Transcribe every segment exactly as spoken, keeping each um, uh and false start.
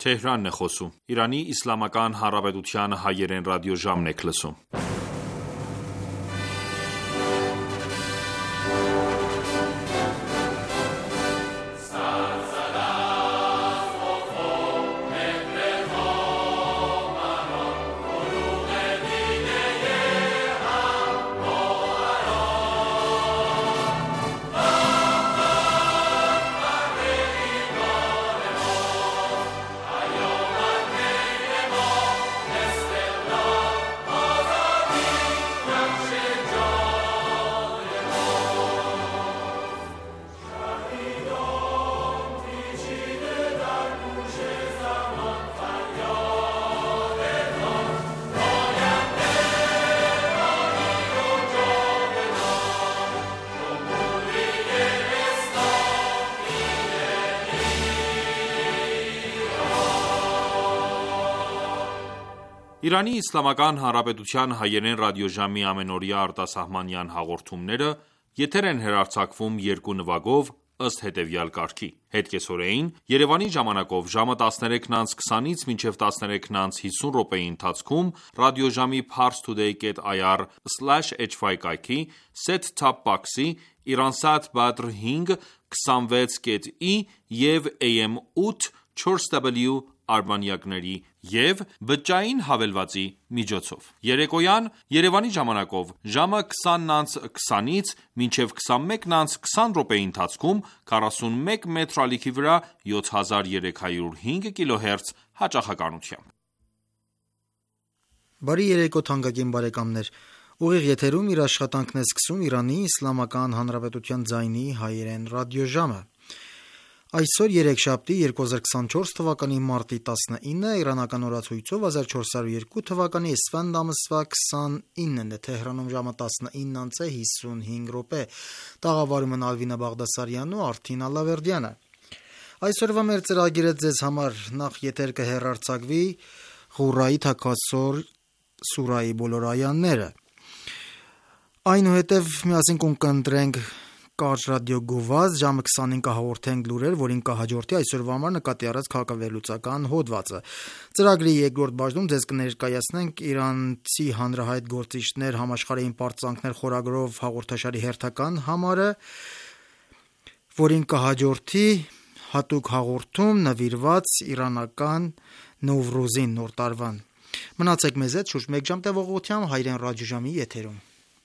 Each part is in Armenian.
Թեհրանն է խոսում։ Իրանի Իսլամական Հանրապետության հայերեն ռադիոժամն եք լսում։ Իրանի Իսլամական Հանրապետության հայերեն ռադիոժամի ամենօրյա արտասահմանյան հաղորդումները եթեր են հեռարձակվում երկու նվագով ըստ հետևյալ կարգի. Հետկեսօրեին Երևանի ժամանակով ժամը տասներեքն անց քսանից մինչև տասներեքն անց հիսուն րոպեի ընթացքում ռադիոժամի parstoday dot i r slash h y կայքի set-top box-ի Iransat Badr հինգ քսանվեց կետ ի և A M ութ չորս W արբանյակների և բջջային հավելվածի միջոցով։ Երեկոյան Երևանի ժամանակով ժամը քսանն անց քսանից մինչև քսանմեկն անց քսան րոպեի ընթացքում քառասունմեկ մետր ալիքի վրա յոթ հազար երեք հարյուր հինգ կիլոհերց հաճախականությամբ։ Բարի երեկո թանկագին բարեկամներ։ Ուղիղ եթերում իր աշխատանքն է սկսում Իրանի Իսլամական Հանրապետության ձայնի հայերեն ռադիոժամը։ Այսօր երեքշաբթի երկու հազար քսանչորս թվականի մարտի տասնինը իրանական օրացույցով հազար չորս հարյուր երկու թվականի Էսֆանդ ամսվա քսանինն է։ Թեհրանում ժամը տասնինն անց է հիսունհինգ րոպե։ Տաղավարում են Ալվինա Բաղդասարյանն ու Արթին Ալավերդյանը։ Այսօրվա մեր ծրագիրը ձեզ համար նախ եթեր կհեռարձակվի Ղուրայի թաքասոր սուրայի բոլոր այաները։ Այնուհետև միասին կընտրենք Կարճ ռադիո գովազ, ժամը քսանին կհաղորդենք լուրեր, որին կհաջորդի այսօրվա համար նկատի առած քաղաքավեհլուծական հոդվածը։ Ծրագրի երկրորդ բաժնում ձեզ կներկայացնենք Իրանցի հանրահայտ գործիչներ համաշխարհային պարծանքներ խորագրով հաղորդաշարի հերթական համարը, որին կհաջորդի հատուկ հաղորդում նվիրված իրանական Նովրուզին նոր տարվան։ Մնացեք մեզ հետ շուրջ մեկ ժամ տևողությամբ հայերեն ռադիոժամի եթերում։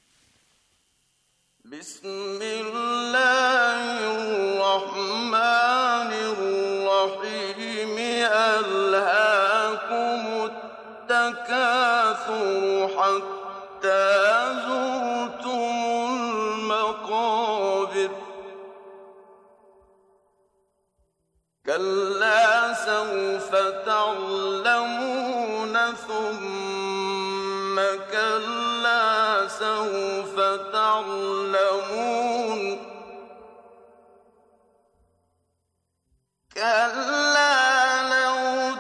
بسم الله الرحمن الرحيم ألهاكم التكاثر حتى زرتم المقابر كلا سوف تعلمون ثم كلا سوف تعلمون كلا لو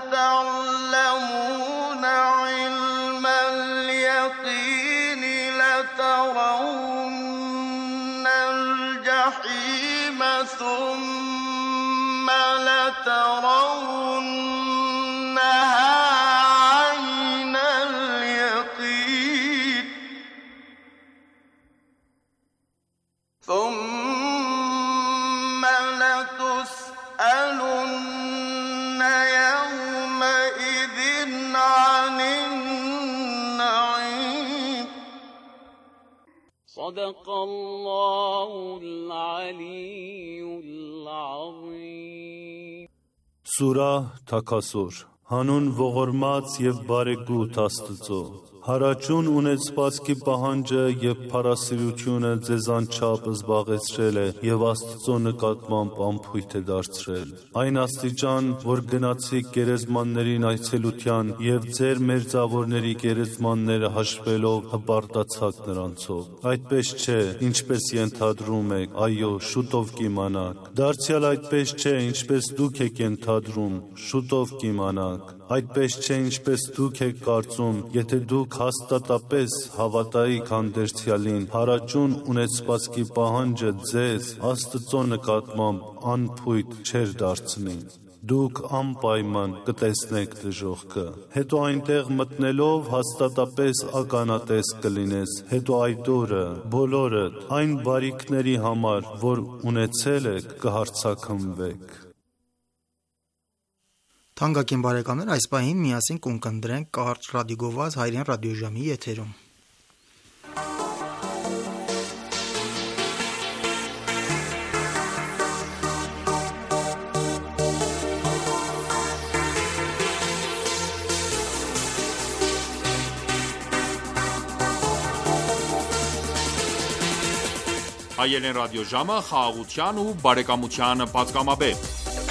تعلمون علم اليقين لترون الجحيم ثم لترونها عين اليقين ثم لتسألن يومئذ عن النعيم صدق الله العلي العظيم Սուրահ Թաքասոր Հանուն ողորմած և բարեգութ Աստծո Հարաճուն ունեցվածքի պահանջը և փառասիրությունը ձեզ անչափ զբաղեցրել է և Աստծո նկատմամբ անփույթ է դարձրել։ Այն աստիճան, որ գնացիք գերեզմաններին այցելության և ձեր մերձավորների գերեզմանները հաշվելով հպարտացաք նրանցով։ Այդպես չէ, ինչպես ենթադրում եք, այո, շուտով կիմանաք։ Դարձյալ այդպես չէ, ինչպես դուք եք ենթադրում, շուտով կիմանաք։ Այդպես չէ, ինչպես դուք եք կարծում, եթե դուք հաստատապես հավատայիք հանդերձյալին, հարաճուն ունեցվածքի պահանջը ձեզ Աստծո նկատմամբ անփույթ չէր դարձնի։ Դուք անպայման կտեսնեք դժոխքը։ Հետո այնտեղ մտնելով հաստատապես ականատես կլինես։ Հետո այդ օրը բոլորդ այն բարիքների համար, որ ունեցել եք, կհարցակնվեք։ Թանկագին բարեկամներ, այս պահին միասին կընկնդրենք կարճ ռադիոգոված հայրեն ռադիոժամի եթերում։ Հայերեն ռադիոժամը խաղաղության ու բարեկամության պատգամաբեր։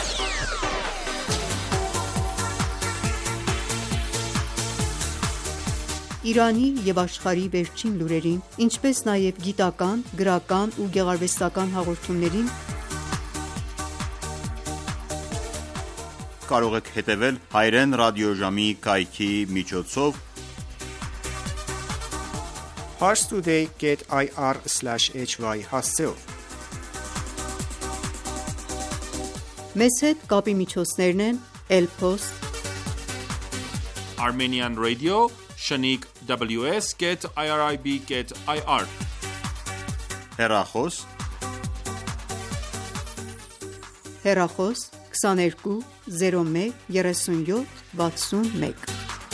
Իրանի և աշխարհի վերջին լուրերին, ինչպես նաև գիտական, գրական ու գեղարվեստական հաղորդումներին կարող եք հետևել հայրեն ռադիոժամի կայքի միջոցով parstoday dot i r slash h y հասցեով։ Մեզ հետ կապի միջոցներն են Elpost, Armenian Radio, Shaniq W S dot I R I B dot I R, հեռախոս, հեռախոս քսաներկու զիրո մեկ երեսունյոթ վաթսունմեկ։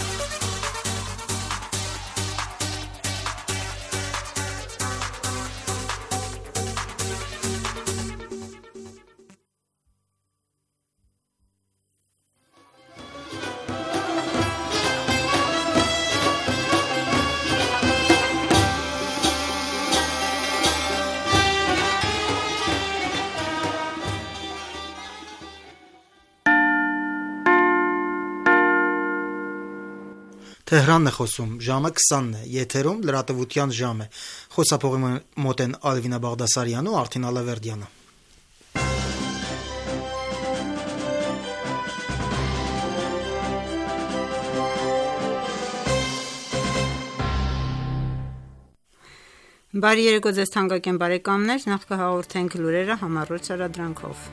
Թեհրանն է խոսում, ժամը քսանն է, եթերում լրատվության ժամ է, խոսափողի մոտ են Ալվինա Բաղդասարյանն ու Արթին Ալավերդյանը։ Բարի երեկո ձեզ թանկագին բարեկամներ, նախ կհաղորդենք լուրերը համառոտ շարադրանքով։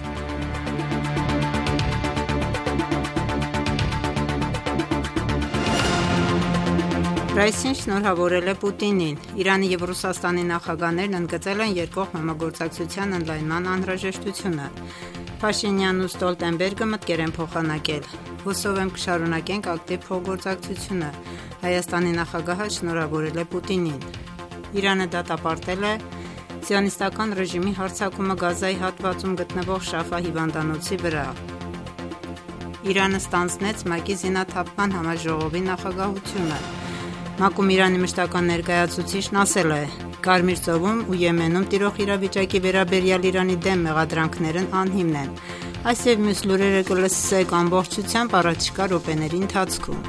Ռայսին շնորհավորել է Պուտինին։ Իրանի և Ռուսաստանի նախագահներն ընդգծել են երկկողմ համագործակցության ընդլայնման անհրաժեշտությունը։ Փաշինյանն ու Ստոլտենբերգը մտքեր են փոխանակել։ Հուսով եմ կշարունակենք ակտիվ փոխգործակցությունը։ Հայաստանի նախագահը շնորհավորել է Պուտինին։ Իրանը դատապարտել է սիոնիստական ռեժիմի հարձակումը Գազայի հատվածում գտնվող Շաֆա հիվանդանոցի վրա։ Իրանը ստանձնեց ՄԱԿ-ի զինաթափման համաժողովի նախագահությունը։ ՄԱԿ-ում Իրանի մշտական ներկայացուցիչն ասել է. Կարմիր ծովում ու Եմենում տիրող իրավիճակի վերաբերյալ Իրանի դեմ մեղադրանքներն անհիմն են։ Այս և մյուս լուրերը կլսեք ամբողջությամբ առաջիկա րոպեների ընթացքում։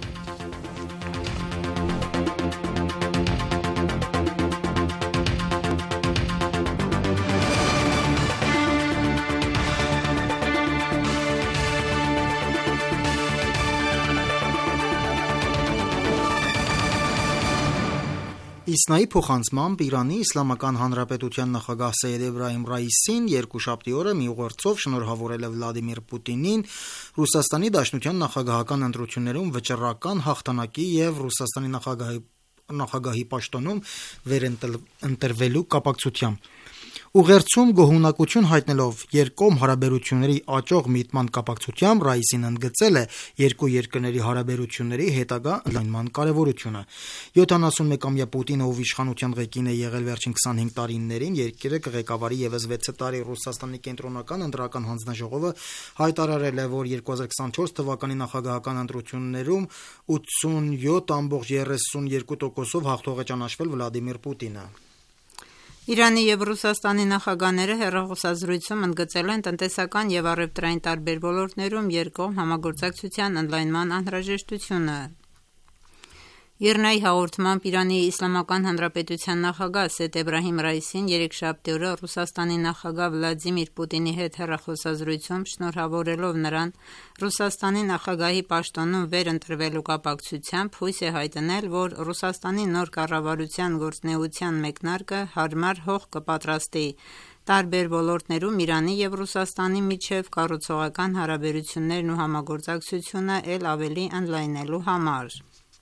Իսնայի փոխանցմամբ Իրանի Իսլամական Հանրապետության նախագահ Սեյեդ Էբրահիմ Ռայիսին երկուշաբթի օրը մի ուղերձով շնորհավորել է Վլադիմիր Պուտինին Ռուսաստանի Դաշնության նախագահական ընտրություններում վճռական հաղթանակի և Ռուսաստանի նախագահի, նախագահի պաշտոնում վերընտրվելու կապակցությամբ։ Ուղերձում գոհունակություն հայտնելով երկկողմ հարաբերությունների աճող միտման կապակցությամբ Ռայիսին ընդգծել է երկու երկրների հարաբերությունների հետագա ընդլայնման կարևորությունը։ յոթանասունմեկամյա Պուտինը, ով իշխանության ղեկին է եղել վերջին քսանհինգ տարիներին, երկիրը կղեկավարի ևս վեց տարի Ռուսաստանի կենտրոնական ընտրական հանձնաժողովը հայտարարել է, որ երկու հազար քսանչորս թվականի նախագահական ընտրություններում ութսունյոթ բացի երեսունյոթ տոկոսով հաղթող է ճանաչվել Վլադիմիր Պուտինը։ Իրանի և Ռուսաստանի նախագահները հեռախոսազրույցում ընդգծել են տնտեսական և առևտրային տարբեր ոլորտներում երկկողմ համագործակցության ընդլայնման անհրաժեշտությունը։ Իրնայի հաղորդմամբ Իրանի Իսլամական Հանրապետության նախագահ Սեյեդ Էբրահիմ Ռայիսին երեքշաբթի օրը Ռուսաստանի նախագահ Վլադիմիր Պուտինի հետ հեռախոսազրույցում շնորհավորելով նրան Ռուսաստանի նախագահի պաշտոնում վերընտրվելու կապակցությամբ հույս է հայտնել, որ Ռուսաստանի նոր կառավարության գործունեության մեկնարկը հարմար հող կպատրաստի տարբեր ոլորտներում Իրանի և Ռուսաստանի միջև կառուցողական հարաբերություններն ու համագործակցությունը էլ ավելի ընդլայնելու համար։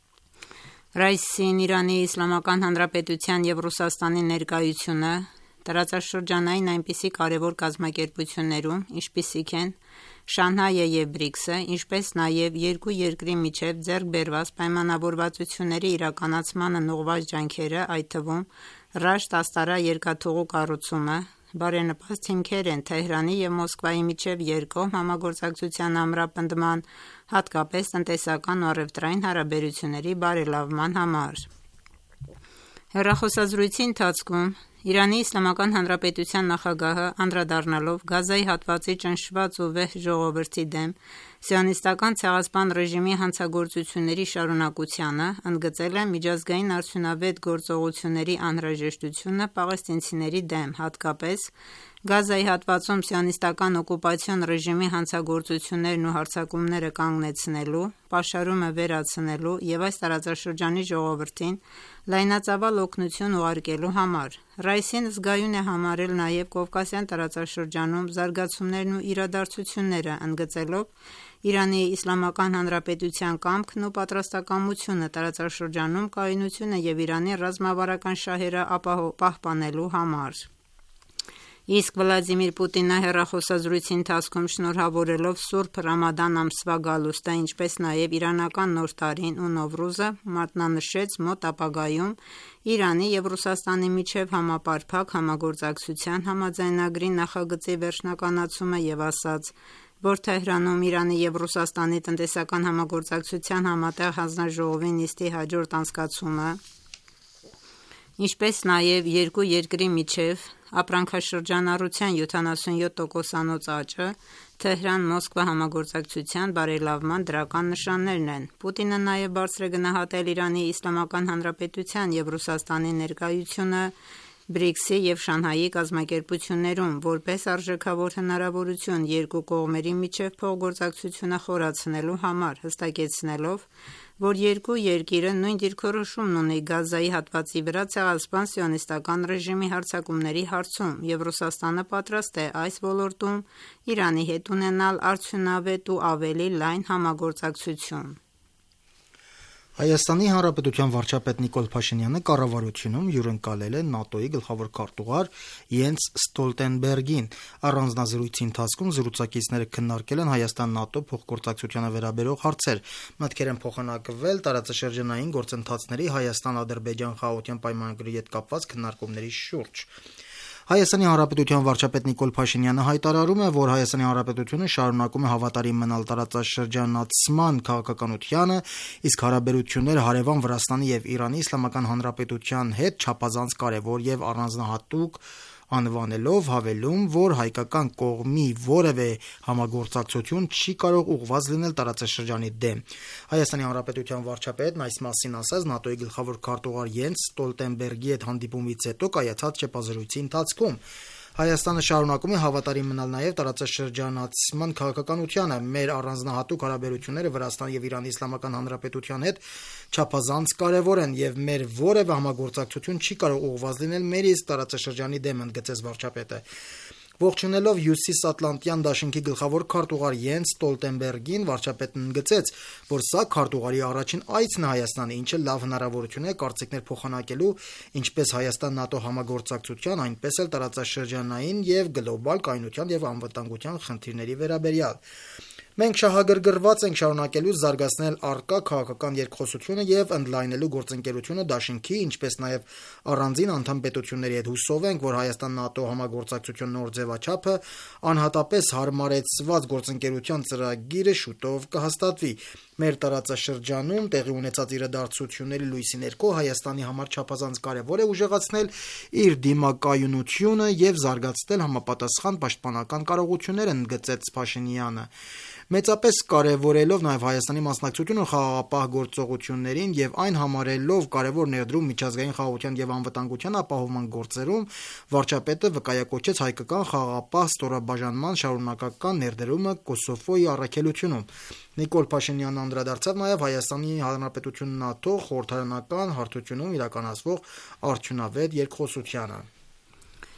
Ռայսին Իրանի Իսլամական Հանրապետության և Ռուսաստանի ներկայությունը տարածաշրջանային այնպիսի կարևոր կազմակերպություններում, ինչպիսիք են Շանհայը և Բրիքսը, ինչպես նաև երկու երկրի միջև ձեռք բերված պայմանավորվածությունների իրականացմանն ուղղված ջանքերը, այդ թվում Ռաշտ աստարա երկաթուղու կառուցումը, բարենպաստ հիմքեր են Թեհրանի և Մոսկվայի միջև երկկողմ համագործակցության ամրապնդման, հատկապես տնտեսական ու առևտրային հարաբերությունների բարելավման համար։ Հեռախոսազրույցի ընթացքում Իրանի Իսլամական Հանրապետության նախագահը անդրադառնալով Գազայի հատվածի ճնշված ու վեհ ժողովրդի դեմ սիոնիստական ցեղասպան ռեժիմի հանցագործությունների շարունակությանը, ընդգծել է միջազգային արդյունավետ գործողությունների անհրաժեշտությունը պաղեստինցիների դեմ, հատկապես Գազայի հատվածում սիոնիստական օկուպացիոն ռեժիմի հանցագործություններն ու հարձակումները կանգնեցնելու, պաշարումը վերացնելու և այս տարածաշրջանի ժողովրդին լայնածավալ օգնություն ուղարկելու համար։ Ռայսին զգայուն է համարել նաև Կովկասյան տարածաշրջանում զարգացումներն ու իրադարձությունները, ընդգծելով Իրանի Իսլամական Հանրապետության կամքն ու պատրաստակամությունը տարածաշրջանում կայունությունը և Իրանի ռազմավարական շահերը պահպանելու համար։ Իսկ Վլադիմիր Պուտինը հեռախոսազրույցի ընթացքում շնորհավորելով Սուրբ Ռամադան ամսվա գալուստը, ինչպես նաև իրանական Նոր տարին ու Նովրուզը, մատնանշեց մոտ ապագայում Իրանի և Ռուսաստանի միջև համապարփակ համագործակցության համաձայնագրի նախագծի վերջնականացումը և ասաց, որ Թեհրանում Իրանի և Ռուսաստանի տնտեսական համագործակցության համատեղ հանձնաժողովի նիստի հաջորդ անցկացումը, ինչպես նաև երկու երկրի միջև ապրանքաշրջանառության յոթանասունյոթ տոկոսանոց աճը Թեհրան-Մոսկվա համագործակցության բարելավման դրական նշաններն են։ Պուտինը նաև բարձր է գնահատել Իրանի Իսլամական Հանրապետության և Ռուսաստանի ներկայությունը Բրիքսի և Շանհայի կազմակերպություններում, որպես արժեքավոր հնարավորություն երկու կողմերի միջև փոխգործակցությունը խորացնելու համար, հստակեցնելով, որ երկու երկիրը նույն դիրքորոշումն ունի Գազայի հատվածի վրա ցեղասպան սիոնիստական ռեժիմի հարձակումների հարցում, և Ռուսաստանը պատրաստ է այս ոլորտում Իրանի հետ ունենալ արդյունավետ ու ավելի լայն համագործակցություն։ Հայաստանի Հանրապետության վարչապետ Նիկոլ Փաշինյանը կառավարությունում հյուրընկալել է ՆԱՏՕ-ի գլխավոր քարտուղար Յենս Ստոլտենբերգին։ Առանձնազրույցի ընթացքում զրուցակիցները քննարկել են Հայաստան-ՆԱՏՕ փոխգործակցությանը վերաբերող հարցեր։ Մտքեր են փոխանակվել տարածաշրջանային գործընթացների Հայաստան-Ադրբեջան խաղաղության պայմանագրի հետ կապված քննարկումների շուրջ։ Հայաստանի Հանրապետության վարչապետ Նիկոլ Փաշինյանը հայտարարում է, որ Հայաստանի Հանրապետությունը շարունակում է հավատարիմ մնալ տարածաշրջանացման քաղաքականությանը, իսկ հարաբերությունները հարևան Վրաստանի և Իրանի Իսլամական Հանրապետության հետ չափազանց կարևոր և առանձնահատուկ անվանելով հավելում, որ հայկական կողմի որևէ համագործակցություն չի կարող ուղղված լինել տարածաշրջանի դեմ։ Հայաստանի Հանրապետության վարչապետն այս մասին ասաց ՆԱՏՕ-ի գլխավոր քարտուղար Յենս Ստոլտենբերգի հետ հանդիպումից հետո կայացած ճեպազրույցի ընթացքում։ Հայաստանը շարունակում է հավատարիմ մնալ նաև տարածաշրջանացման քաղաքականությանը։ Մեր առանձնահատուկ հարաբերությունները Վրաստանի և Իրանի Իսլամական Հանրապետության հետ չափազանց կարևոր են, և մեր որևէ համագործակցություն չի կարող ուղղված լինել մեր իսկ տարածաշրջանի դեմ, ընդգծեց վարչապետը։ Ողջունելով Հյուսիսատլանտյան դաշինքի գլխավոր քարտուղար Յենս Ստոլտենբերգին, վարչապետն ընդգծեց, որ սա քարտուղարի առաջին այցն է Հայաստանը, ինչը լավ հնարավորություն է կարծիքներ փոխանակելու ինչպես Հայաստան-ՆԱՏՕ համագործակցության, այնպես էլ տարածաշրջանային և գլոբալ կայունության և անվտանգության խնդիրների վերաբերյալ։ Մենք շահագրգռված ենք շարունակելու զարգացնել առկա քաղաքական երկխոսությունը և ընդլայնելու գործընկերությունը դաշինքի, ինչպես նաև առանձին անդամ պետությունների հետ։ Հուսով ենք, որ Հայաստան-ՆԱՏՕ համագործակցության նոր ձևաչափը անհատապես հարմարեցված գործընկերության ծրագիրը շուտով կհաստատվի։ Մեր տարածաշրջանում տեղի ունեցած իրադարձությունների լույսի ներքո Հայաստանի համար չափազանց կարևոր է ուժեղացնել իր դիմակայունությունը և զարգացնել համապատասխան պաշտպանական կարողությունները, ընդգծեց Փաշինյանը։ Մեծապես կարևորելով նաև Հայաստանի մասնակցությունը խաղաղապահ գործողություններին և այն համարելով կարևոր ներդրում միջազգային խաղաղության և անվտանգության ապահովման գործերում, վարչապետը վկայակոչեց հայկական խաղաղապահ ստորաբաժանման շարունակական ներդրումը Կոսովոյի առաքելությունում։ Նիկոլ Փաշինյանն անդրադարձավ նաև Հայաստանի Հանրապետություն-ՆԱՏՕ խորհրդարանական հարթությունում իրականացվող արդյունավետ երկխոսությանը։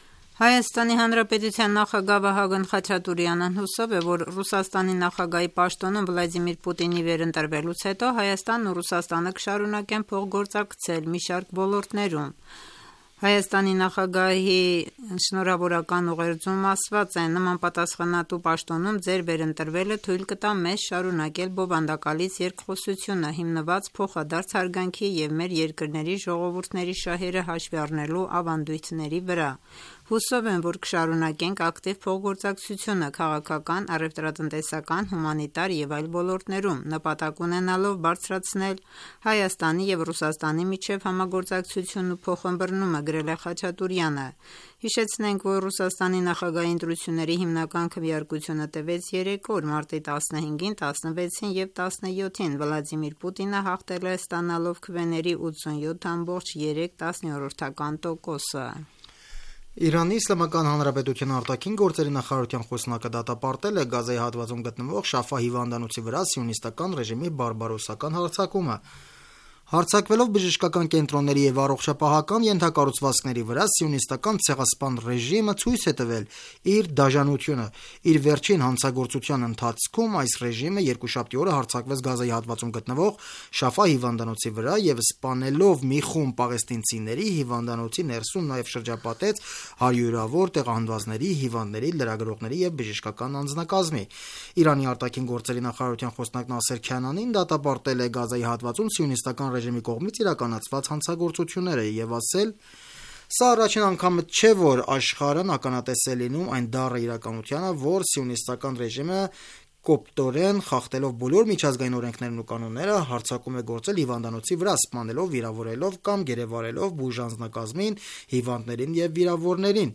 Հայաստանի Հանրապետության նախագահ Վահագն Խաչատուրյանն հուսով է, որ Ռուսաստանի նախագահի պաշտոնում Վլադիմիր Պուտինի վերընտրվելուց հետո Հայաստանն ու Ռուսաստանը կշարունակեն փոխգործակցել մի շարք ոլորտներում։ Հայաստանի նախագահի շնորհավորական ուղերձում ասված է. նման պատասխանատու պաշտոնում ձեր վերընտրվելը թույլ կտա մեզ շարունակել բովանդակալից երկխոսությունը, հիմնված փոխադարձ հարգանքի և մեր երկրների ժողովուրդների շահերը հաշվի առնելու ավանդույթների վրա։ Հուսով եմ, որ կշարունակենք ակտիվ փոխգործակցությունը քաղաքական, առևտրատնտեսական, հումանիտար և այլ ոլորտներում, նպատակ ունենալով բարձրացնել Հայաստանի և Ռուսաստանի միջև համագործակցությունն ու փոխըմբռնումը, գրել է Խաչատուրյանը։ Հիշեցնենք, որ Ռուսաստանի նախագահի ընտրությունների հիմնական քվեարկությունը տևեց երեք օր՝ մարտի տասնհինգին, տասնվեցին և տասնյոթին։ Վլադիմիր Պուտինը հաղթել է, ստանալով քվեների ութսունյոթ բացառիկ երեք տոկոսը։ Իրանի Իսլամական Հանրապետության արտաքին գործերի նախարարության խոսնակը դատապարտել է Գազայի հատվածում գտնվող Շաֆա հիվանդանոցի վրա սիոնիստական ռեժիմի բարբարոսական հարձակումը։ Հարձակվելով բժշկական կենտրոնների և առողջապահական ենթակառուցվածքների վրա, սիոնիստական ցեղասպան ռեժիմը ցույց է տվել իր դաժանությունը։ Իր վերջին հանցագործության ընթացքում այս ռեժիմը երկուշաբթի օրը հարձակվեց Գազայի հատվածում գտնվող Շաֆա հիվանդանոցի վրա և սպանելով մի խումբ պաղեստինցիների, հիվանդանոցի ներսում նաև շրջապատեց հարյուրավոր տեղահանվածների, հիվանդների, լրագրողների և բժշկական անձնակազմի։ Իրանի արտաքին գործերի նախարարության խոսնակ Նասեր Քանանին դատապարտել է Գազայի հատվածում սիոնիստական ռեժիմի կողմից իրականացված հանցագործությունները և ասել. «Սա առաջին անգամը չէ, որ աշխարհն ականատես է լինում այն դառը իրականությանը, որ սիոնիստական ռեժիմը կոպտորեն խախտելով բոլոր միջազգային օրենքներն ու կանոնները հարձակում է գործել հիվանդանոցի վրա, սպանելով, վիրավորելով կամ գերեվարելով բուժանձնակազմին, հիվանդներին և վիրավորներին,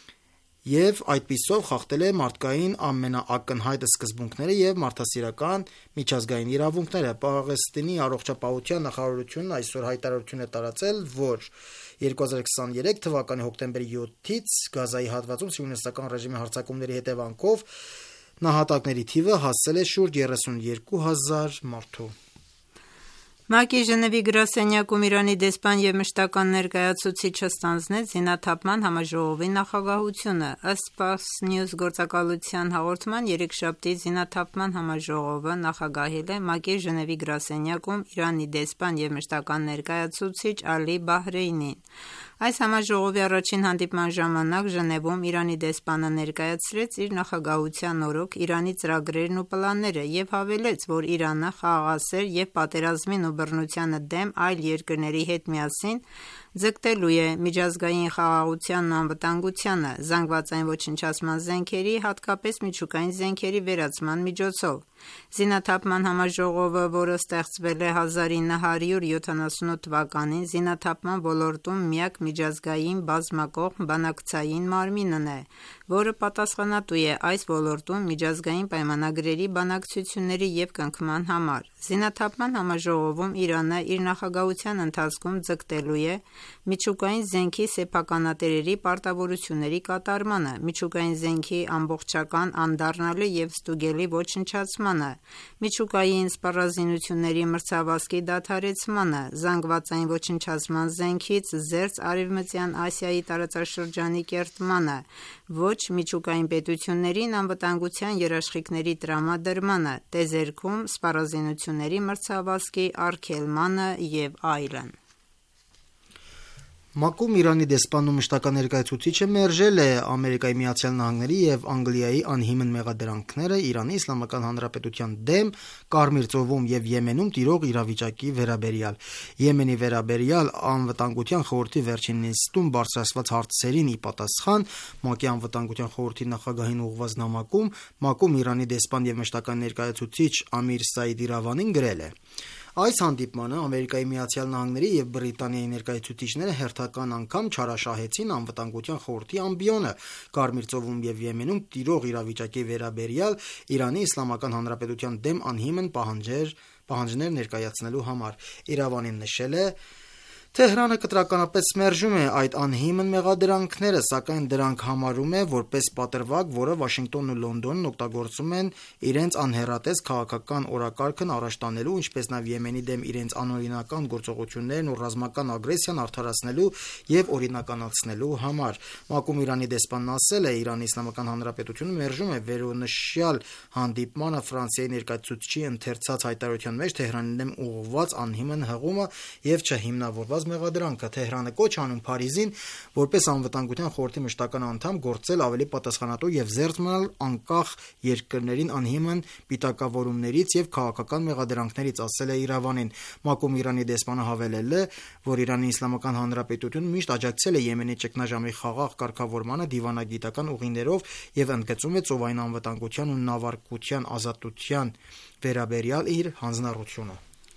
և այդպիսով խախտել է մարդկային ամենաակնհայտ սկզբունքները և մարդասիրական միջազգային իրավունքները»։ Պաղեստինի առողջապահության նախարարությունն այսօր հայտարարություն է տարածել, որ երկու հազար քսաներեք թվականի հոկտեմբերի յոթից Գազայի հատվածում սիոնիստական ռեժիմի հարձակումների հետևանքով նահատակների թիվը հասել է շուրջ երեսունյոթ հազար մարդու։ ՄԱԿ-ի Ժնևի գրասենյակում Իրանի դեսպան և մշտական ներկայացուցիչը ստանձնեց Զինաթափման համաժողովի նախագահությունը։ Ըստ Fox News գործակալության հաղորդման, երեքշաբթի Զինաթափման համաժողովը նախագահել է ՄԱԿ-ի Ժնևի գրասենյակում Իրանի դեսպան և մշտական ներկայացուցիչ Ալի Բահրեյնին։ Այս համաժողովի առաջին հանդիպման ժամանակ Ժնևում Իրանի դեսպանը ներկայացրեց իր նախագահության օրոք Իրանի ծրագրերն ու պլանները և հավելեց, որ Իրանը խաղաղասեր և պատերազմին ու բռնությանը դեմ այլ երկրների հետ միասին ձգտելու է միջազգային խաղաղությանն ու անվտանգությանը, զանգվածային ոչնչացման զենքերի, հատկապես միջուկային զենքերի վերացման միջոցով։ Զինաթափման համաժողովը, որը ստեղծվել է հազար ինը հարյուր յոթանասունութ թվականին, զինաթափման ոլորտում միակ միջազգային բազմակողմ բանակցային մարմինն է, որը պատասխանատու է այս ոլորտում միջազգային պայմանագրերի բանակցությունների և կնքման համար։ Զինաթափման համաժողովում Իրանը իր նախագահության ընթացքում ձգտելու է միջուկային զենքի սեփականատերերի պարտավորությունների կատարմանը, միջուկային զենքի ամբողջական անդառնալի և ստուգելի ոչնչացմանը, միջուկային սպառազինությունների մրցավազքի դադարեցմանը, զանգվածային ոչնչացման զենքից զերծ Արևմտյան Ասիայի տարածաշրջանի կերտմանը, ոչ միջուկային պետություններին անվտանգության երաշխիքների տրամադրմանը, տեզերքում սպառազինությունների մրցավազքի արգելմանը և այլն։ ՄԱԿ-ում Իրանի դեսպանն ու մշտական ներկայացուցիչը մերժել է Ամերիկայի Միացյալ Նահանգների և Անգլիայի անհիմն մեղադրանքները Իրանի Իսլամական Հանրապետության դեմ Կարմիր ծովում և Եմենում տիրող իրավիճակի վերաբերյալ։ Եմենի վերաբերյալ Անվտանգության խորհրդի վերջին նիստում բարձրացված հարցերին ի պատասխան ՄԱԿ-ի Անվտանգության խորհրդի նախագահին ուղղված նամակում ՄԱԿ-ում Իրանի դեսպան և մշտական ներկայացուցիչ Ամիր Սաիդ Իրավանին գրել է. «Այս հանդիպմանը Ամերիկայի Միացյալ Նահանգների և Բրիտանիայի ներկայացուցիչները հերթական անգամ չարաշահեցին Անվտանգության խորհրդի ամբիոնը Կարմիր ծովում և Եմենում տիրող իրավիճակի վերաբերյալ Իրանի Իսլամական Հանրապետության դեմ անհիմն պահանջներ ներկայացնելու համար»։ Իրավանին նշել է. Թեհրանը կտրականապես մերժում է այդ անհիմն մեղադրանքները, սակայն դրանք համարում է որպես պատրվակ, որը Վաշինգտոնն ու Լոնդոնն օգտագործում են իրենց անհեռատես քաղաքական օրակարգն առաջ տանելու, ինչպես նաև Եմենի դեմ իրենց անօրինական գործողություններն ու ռազմական ագրեսիան արդարացնելու եւ օրինականացնելու համար։ ՄԱԿ-ում Իրանի դեսպանն ասել է, Իրանի Իսլամական Հանրապետությունը մերժում է վերոնշյալ հանդիպմանը Ֆրանսիայի ներկայացուցչի ընթերցած հայտարարության մեջ Թեհրանի դեմ ուղղված անհիմն հղումը եւ չհիմնավորված մեղադրանքը։ Թեհրանը կոչ անում Փարիզին որպես անվտանգության խորհրդի մշտական անդամ գործել ավելի պատասխանատու եւ զերծ մնալ անկախ երկրներին անհիմն պիտակավորումներից եւ քաղաքական մեղադրանքներից, ասել է Իրավանին։ ՄԱԿ-ում Իրանի դեսպանը հավելել է, որ Իրանի Իսլամական Հանրապետությունը միշտ աջակցել է Եմենի ճգնաժամի խաղաղ կարգավորմանը դիվանագիտական ուղիներով եւ ընդգծում է ծովային անվտանգության ու նավարկության ազատության վերաբերյալ իր հանձնառությունը։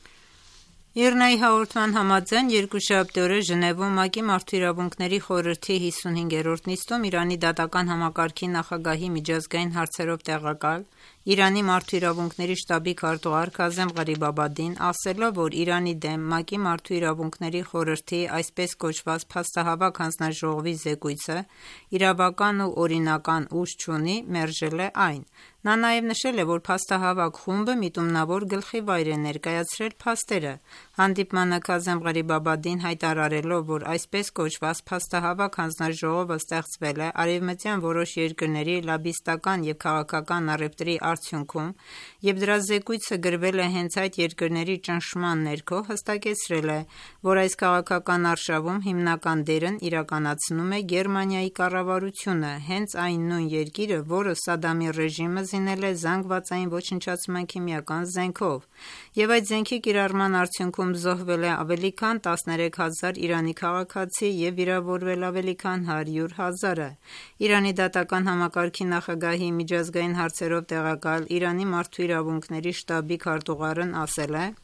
ԻՌՆԱ-ի հաղորդման համաձայն երկուշաբթի օրը Ժնևում ՄԱԿ-ի Մարդու իրավունքների խորհրդի հիսունհինգերորդ նիստում Իրանի դատական համակարգի նախագահի միջազգային հարցերով տեղակալ Իրանի Մարդու իրավունքների շտաբի քարտուղար Քազեմ Ղարիբաբադին ասելով, որ Իրանի դեմ ՄԱԿ-ի Մարդու իրավունքների խորհրդի այսպես կոչված փաստահավաք հանձնաժողովի զեկույցը իրավական ու օրինական ուժ չունի, մերժել է այն։ Նա նաև նշել է, որ փաստահավաք խումբը միտումնավոր գլխի վայր է ներկայացրել փաստերը։ Հանդիպմանը Քազեմ Ղարիբաբադին հայտարարելով, որ այսպես կոչված փաստահավաք հանձնաժողովը ստեղծվել է արևմտյան որոշ երկրների լոբբիստական եւ քաղաքական առևտրի արդյունքում եւ դրա զեկույցը գրվել է հենց այդ երկրների ճնշման ներքո, հստակեցրել է, որ այս քաղաքական արշավում հիմնական դերն իրականացնում է Գերմանիայի կառավարությունը, հենց այն նույն երկիրը, որը Սադամի ռեժիմը զինել է զանգվածային ոչնչացման քիմիական զենքով, եւ այդ զենքի կիրառման արդյունքում զոհվել է ավելի քան տասներեք հազար Իրանի քաղաքացի եւ վիրավորվել ավելի քան հարյուր հազարը։ Իրանի դատական համակարգի նախագահի միջազգային հարցերով տեղակալ Իրանի Մարդու իրավունքների շտաբի քարտուղարն ասել է.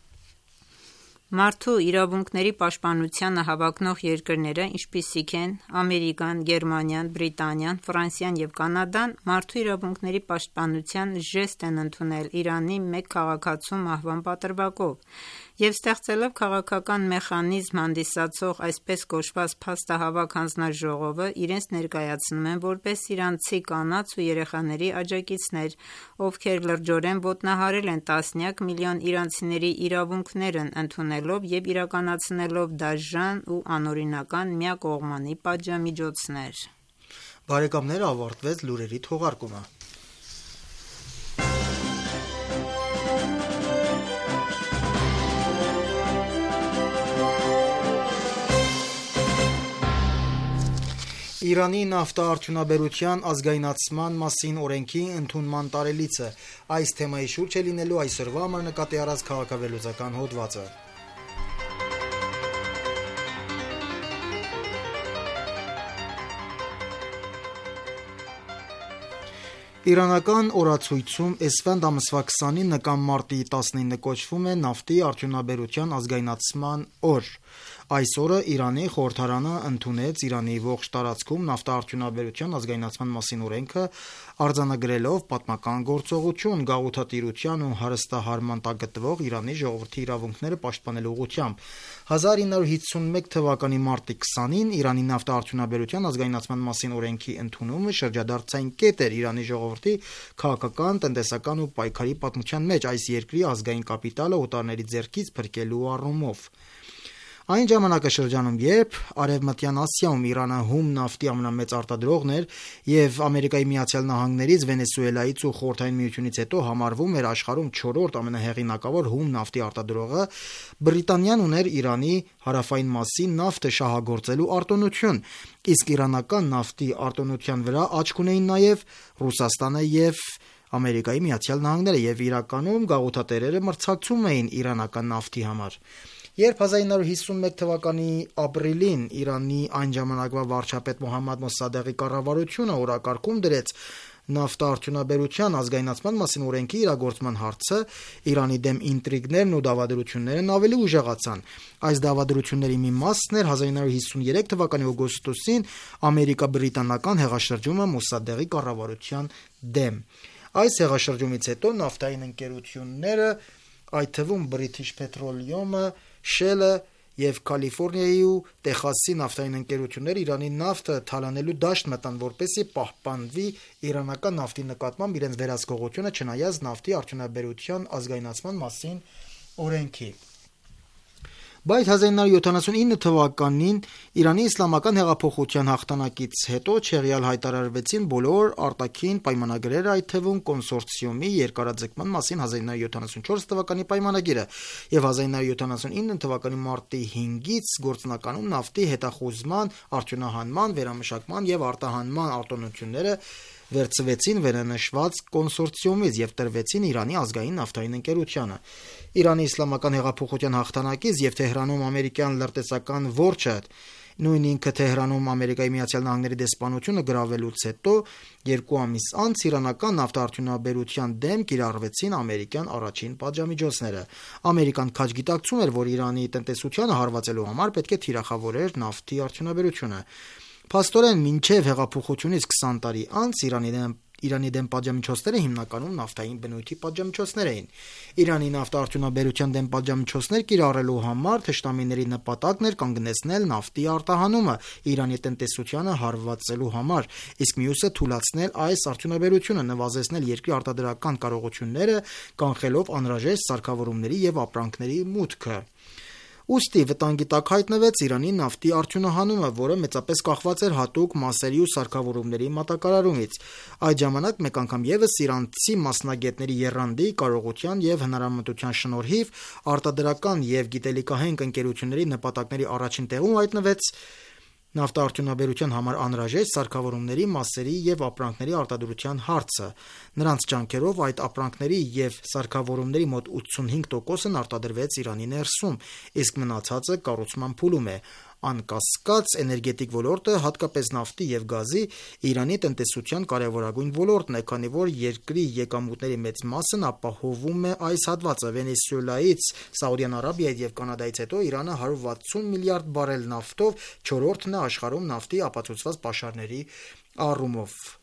Մարդու իրավունքների պաշտպանությանը հավակնող երկրները, ինչպիսիք են Ամերիկան, Գերմանիան, Բրիտանիան, Ֆրանսիան եւ Կանադան, մարդու իրավունքների պաշտպանության ժեստ են ընդունել Իրանի մեկ քաղաքացու մահվան պատրվակով եւ ստեղծելով քաղաքական մեխանիզմ հանդիսացող այսպես կոչված փաստահավաք հանձնաժողովը իրենց ներկայացնում են որպես իրանցի կանանց ու երեխաների աջակիցներ, ովքեր լրջորեն ոտնահարել են տասնյակ միլիոն իրանցիների իրավունքներն ընդունելով եւ իրականացնելով դաժան ու անօրինական միակողմանի պատժամիջոցներ։ Բարեկամներ, ավարտվեց լուրերի թողարկումը։ Իրանի նավթարդյունաբերության ազգայնացման մասին օրենքի ընդունման տարելիցը։ Այս թեմայի շուրջ է լինելու այսօրվա համար նկատի առած քաղաքավերլուծական հոդվածը։ Իրանական օրացույցում էսֆանդ ամսվա քսանինը կամ մարտի տասնինը կոչվում է նավթի արդյունաբերության ազգայնացման օր։ Այս օրը Իրանի խորհրդարանը ընդունեց Իրանի ողջ տարածքում նավթարդյունաբերության ազգայնացման մասին օրենքը, արձանագրելով պատմական գործողություն գաղութատիրության ու հարստահարման տակ գտնվող Իրանի ժողովրդի իրավունքները պաշտպանելու ուղղությամբ։ հազար ինը հարյուր հիսունմեկ թվականի մարտի քսանին Իրանի նավթարդյունաբերության ազգայնացման մասին օրենքի ընդունումը շրջադարձային կետ էր Իրանի ժողովրդի քաղաքական, տնտեսական ու պայքարի պատմության մեջ այս երկրի ազգային կապիտալը օտարների ձեռքից փրկելու առումով։ Այն ժամանակաշրջանում, երբ Արևմտյան Ասիայում Իրանը հում նավթի ամենամեծ արտադրողն էր եւ Ամերիկայի Միացյալ Նահանգներից, Վենեսուելայից ու Խորհրդային Միությունից հետո համարվում էր աշխարհում չորրորդ ամենահեղինակավոր հում նավթի արտադրողը, Բրիտանիան ուներ Իրանի հարավային մասի նավթը շահագործելու արտոնություն, իսկ իրանական նավթի արտոնության վրա աչք ունեին նաեւ Ռուսաստանը եւ Ամերիկայի Միացյալ Նահանգները եւ իրականում գաղութատերերը մրցակցում էին իրանական նավթի համար։ Երբ հազար ինը հարյուր հիսունմեկ թվականի ապրիլին Իրանի այն ժամանակվա վարչապետ Մոհամմադ Մոսադեղի կառավարությունը օրակարգում դրեց նավթարդյունաբերության ազգայնացման մասին օրենքի իրագործման հարցը, Իրանի դեմ ինտրիգներն ու դավադրություններն ավելի ուժեղացան։ Այս դավադրությունների մի մասն էր հազար ինը հարյուր հիսուներեք թվականի օգոստոսին ամերիկա-բրիտանական հեղաշրջումը Մոսադեղի կառավարության դեմ։ Այս հեղաշրջումից հետո նավթային ընկերությունները, այդ թվում British Petroleum-ը, Shell-ը եւ Կալիֆոռնիայի ու Տեխասի նավթային ընկերությունները Իրանի նավթը թալանելու դաշտ մտան, որպեսզի պահպանվի իրանական նավթի նկատմամբ իրենց վերահսկողությունը, չնայած նավթի արդյունաբերության ազգայնացման մասին օրենքի։ Բայց հազար ինը հարյուր յոթանասունինը թվականին Իրանի իսլամական հեղափոխության հաղթանակից հետո չեղյալ հայտարարվեցին բոլոր արտաքին պայմանագրերը, այդ թվում կոնսորցիումի երկարաձգման մասին հազար ինը հարյուր յոթանասունչորս թվականի պայմանագիրը եւ հազար ինը հարյուր յոթանասունինը թվականի մարտի հինգից գործնականում նավթի հետախուզման, արդյունահանման, վերամշակման եւ արտահանման արտոնությունները վերցվեցին վերանշված կոնսորցիումից եւ տրվեցին Իրանի ազգային նավթային ընկերությանը։ Իրանի իսլամական հեղափոխության հաղթանակից եւ Թեհրանում ամերիկյան լրտեսական որջը, նույն ինքը Թեհրանում Ամերիկայի Միացյալ Նահանգների դեսպանությունը գրավելուց հետո երկու ամիս անց իրանական նավթարդյունաբերության դեմ կիրառվեցին ամերիկյան առաջին պատժամիջոցները։ Ամերիկան քաջ գիտակցում էր, որ Իրանի տնտեսությանը հարվածելու համար պետք է թիրախավորեր նավթի արդյունաբերությունը։ Փաստորեն, մինչև հեղափոխությունից քսան տարի անց Իրանի դեմ Իրանի դեմ պատժամիջոցները հիմնականում նավթային բնույթի պատժամիջոցներ էին։ Իրանի նավթարդյունաբերության դեմ պատժամիջոցներ կիրառելու համար թշնամիների նպատակն էր կանգնեցնել նավթի արտահանումը Իրանի տնտեսությանը հարվածելու համար, իսկ մյուսը թուլացնել այս արդյունաբերությունը, նվազեցնել երկրի արտադրական կարողությունները, կանխելով անհրաժեշտ սարքավորումների եւ ապրանքների մուտքը։ Ուստի վտանգի տակ հայտնվեց Իրանի նավթի արդյունահանումը, որը մեծապես կախված էր հատուկ մասերի ու սարքավորումների մատակարարումից։ Այդ ժամանակ մեկ անգամ եւս իրանցի մասնագետների եռանդի կարողության եւ հնարամտության շնորհիվ արտադրական եւ գիտելիքահենք ընկերությունների նպատակների առաջին տեղում հայտնվեց նավթարդյունաբերության համար անհրաժեշտ սարքավորումների, մասերի եւ ապրանքների արտադրության հարցը։ Նրանց ջանքերով այդ ապրանքների եւ սարքավորումների մոտ ութսունհինգ տոկոսն արտադրվեց Իրանի ներսում, իսկ մնացածը կառուցման փուլում է։ Անկասկած, էներգետիկ ոլորտը, հատկապես նավթի եւ գազի, Իրանի տնտեսության կարևորագույն ոլորտն է, քանի որ երկրի եկամուտների մեծ մասն ապահովում է այս հատվածը։ Վենեսուելայից, Սաուդյան Արաբիայից եւ Կանադայից հետո Իրանը հարյուր վաթսուն միլիարդ բարել նավթով չորրորդն է աշխարհում նավթի ապացուցված պաշարների առումով։